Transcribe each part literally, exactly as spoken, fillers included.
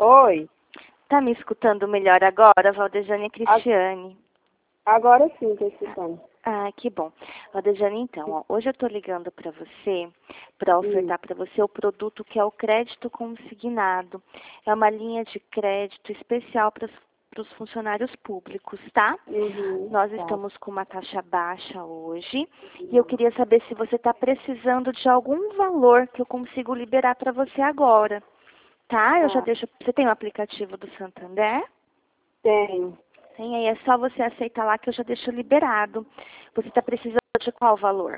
Oi. Tá me escutando melhor agora, Valdejane e Cristiane? Agora sim, estou escutando. Ah, que bom. Valdejane, então, ó, hoje eu tô ligando para você, para ofertar para você o produto que é o crédito consignado. É uma linha de crédito especial para os funcionários públicos, tá? Uhum, Nós tá. estamos com uma taxa baixa hoje e eu queria saber se você está precisando de algum valor que eu consigo liberar para você agora. Tá? Eu já Tá. deixo. Você tem o aplicativo do Santander? Tenho. Tem aí, é só você aceitar lá que eu já deixo liberado. Você está precisando de qual valor?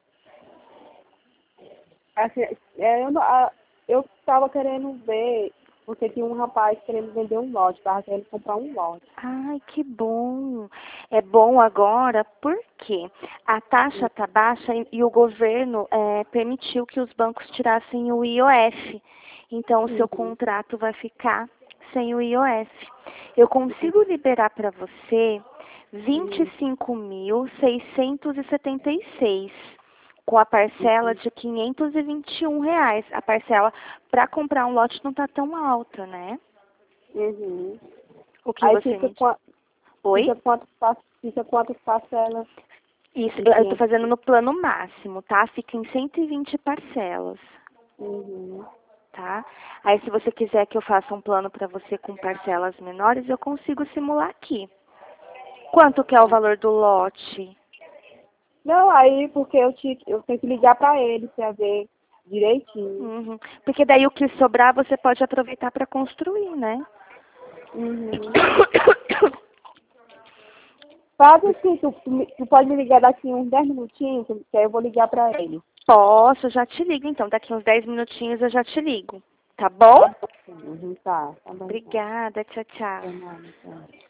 Assim, é, eu, não- a- eu estava querendo ver, porque tinha um rapaz querendo vender um lote, estava querendo comprar um lote. Ai, que bom. É bom agora porque a taxa está baixa e, e o governo é, permitiu que os bancos tirassem o I O F. Então, o seu Uhum. contrato vai ficar sem o I O F. Eu consigo liberar para você vinte Uhum. e cinco mil seiscentos e setenta e seis com a parcela de quinhentos e vinte e um reais. A parcela para comprar um lote não está tão alta, né? Uhum. O que Aí você fica, me diz? qua- Oi? fica quanto pa- fica quantas parcelas Isso, de eu estou quinhentos? fazendo no plano máximo, tá? Fica em cento e vinte parcelas, Uhum. tá? Aí se você quiser que eu faça um plano para você com parcelas menores, eu consigo simular aqui. Quanto que é o valor do lote? Não, aí porque eu, te, eu tenho que ligar para ele para ver direitinho. Uhum. Porque daí o que sobrar você pode aproveitar para construir, né? Uhum. Faz assim, tu, tu me- tu pode me ligar daqui uns dez minutinhos, que aí eu vou ligar para ele. Posso, eu já te ligo então. Daqui uns dez minutinhos eu já te ligo. Tá bom? Tá bom. Uhum, tá, tá bom então. Obrigada, tchau, tchau. De nada, tchau.